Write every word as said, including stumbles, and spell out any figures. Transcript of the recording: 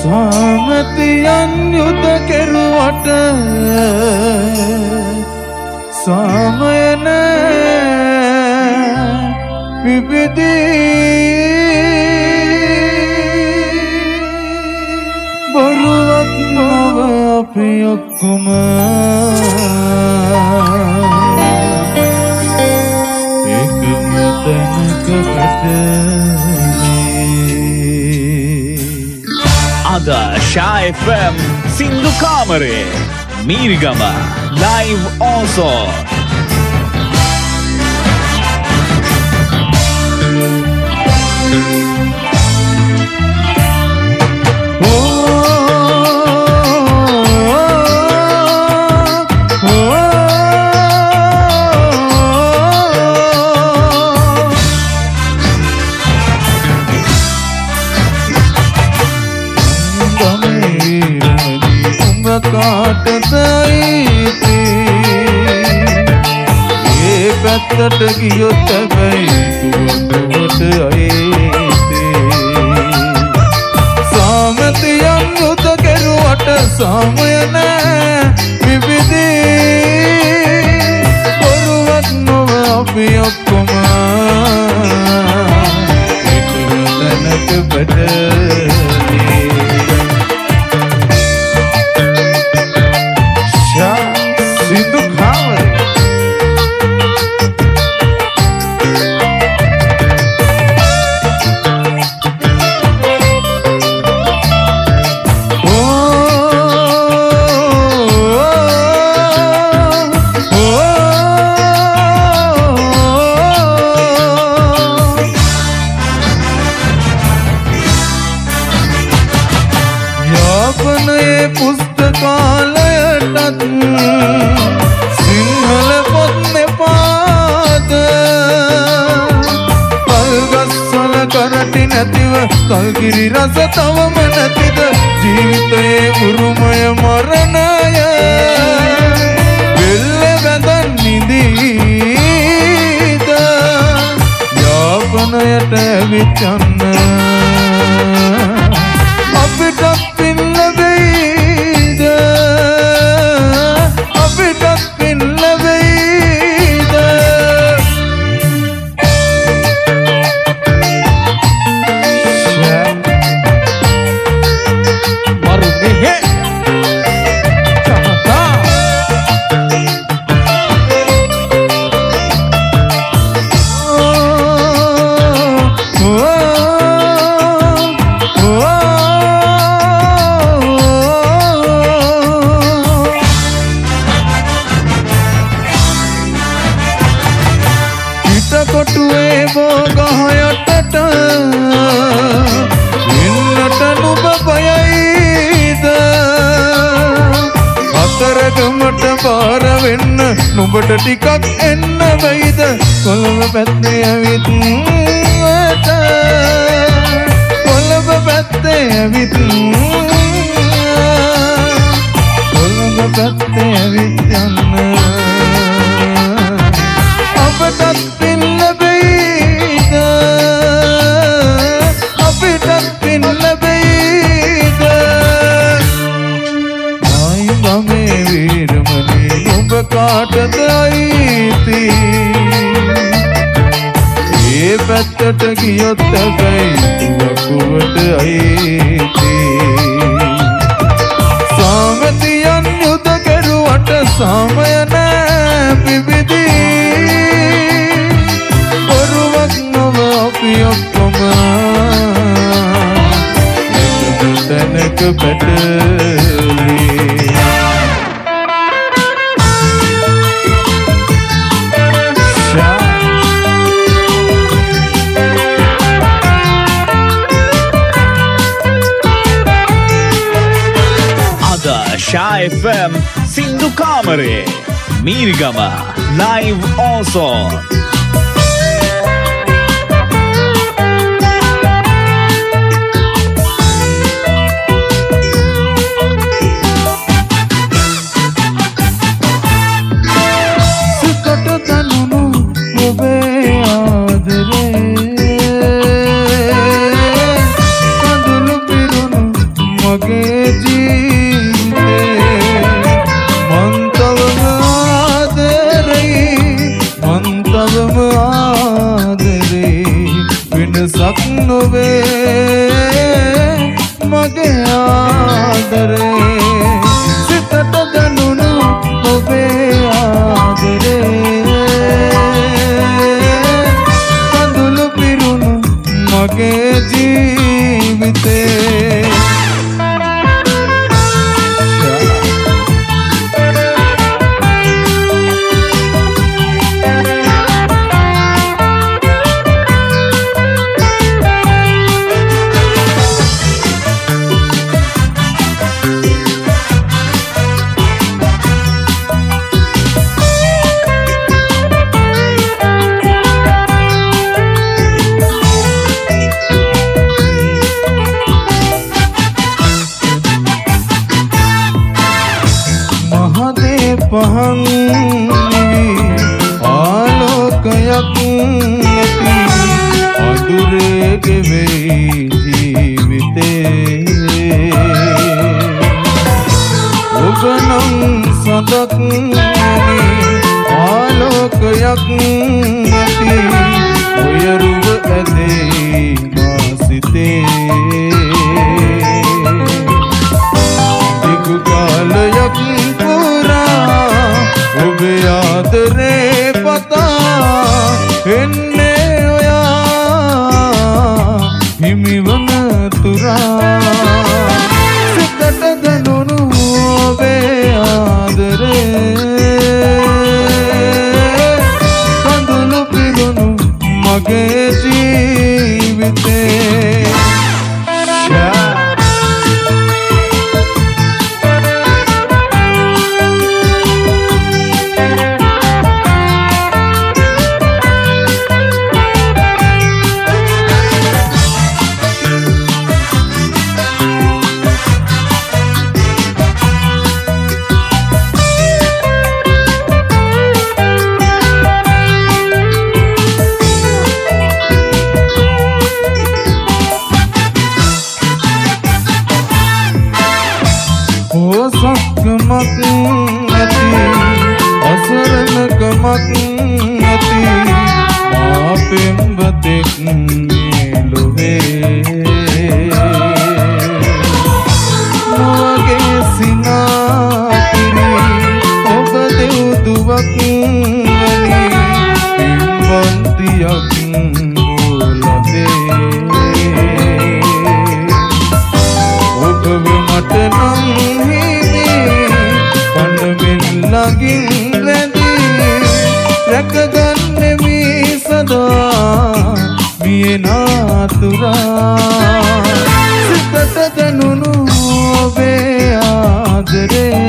සාමතියන් යුද කෙරුවට සාමය නෑ විවිධී බොරුවක් නොව අපි ඔක්කොම එකම තැනක අද Sha F M සින්දු කාමරේ මීරිගම live also පැත්තට ගියොත් හැබැයි දුවටට අයේතේ සාමතියන් යුද කෙරුවට සාමය නෑ විවිධී බොරුවක් නොව අපි ඔක්කොම එකම තැනක පැටලී සින්දු කාමරේ සිංහල පොත් නෙපාද කල්ගස්වල කරටි නැතිව කල්කිරි රස තවම නැතිද ජීවිතයේ උරුමය මරණය වෙල්ල වැඳන් නිදීද යාපනයට ඇවිත් යන්න අපිට පින් ලැබෙයිද අපිටත් පින් ලැබෙයිද මරු මෙහෙ චමතා කොටුවේ බෝගහයටට ඉන්නට නුඹ බයයිද අතරගමට පාර වෙන්න නුඹට ටිකක් එන්න වෙයිද කොළඹ පැත්තේ ඇවිත් කොළඹ පැත්තේ ඇවිත් කොළඹ පැත්තේ ඇවිත් යන්න අපටත් පින් ලැබෙයිද අපිටත් පින් ලැබෙයිද ආයි ගමේ වීරමණී ඔබ කාටද අයිති ඒ පැත්තට ගියොත් හැබැයි දුවකුවට අයිති සාමතියන් යුද කෙරුවට සාමය නෑ විවිධී බොරුවක් නොව අපි ඔක්කොම එකම තැනක පැටලී අද Sha F M සින්දු කාමරේ මීරිගම live also වෙනසක් නොවේ මගේ ආදරේ සිතට දැනුණු ඔබේ ආදරේ කඳුළු පිරුණු මගේ ජීවිතේ පහන් ආලෝකයක් නැති අඳුරේ ගෙවෙයි ජීවිතේ ඔබ නම් සදක් ආලෝකයක් නැති ඔය රුව ඇදේ මා සිතේ දිගු කාලයක් ඔබේ ආදරේ පතා එන්නේ ඔයා හිමිවන තුරා සිතට දැනුණු ඔබේ ආදරේ කඳුළු පිරුණු මගේ ජීවිතේ සක්කමක් නැති අසරණකමක් නැති මා පෙම්වතෙක් මේ ලොවේ මගේ සිනාකිරි ඔබ දෙව්දුවක් වැනි පින්වන්තියක් ලබේ ඔබව මට නම් ලගින් රැඳී රැකගන්නෙමි සදා මිය නාතුරා සිතට දැනුණු ඔබේ ආදරේ